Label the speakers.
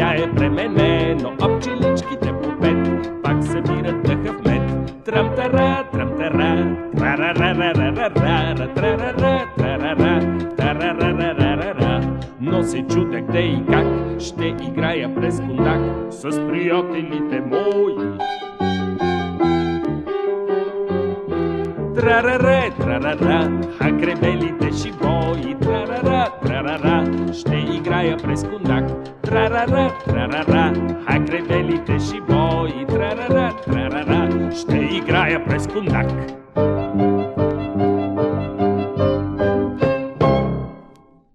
Speaker 1: тя е пременено, а пчеличките по пет пак събират дъха в мед. Трам-тара, трам-тара, трарарарарарара, трарара, трарара, тарарарарарара. Но се чудех де и как ще играя през кондак с приятелите мои. Трарара, трарара, хакребелите шибои. Трарара, трарара, ще играя през кондак. Трарара, трарара, хакребелите шибои. Трарара, трарара, ще играя през кондак.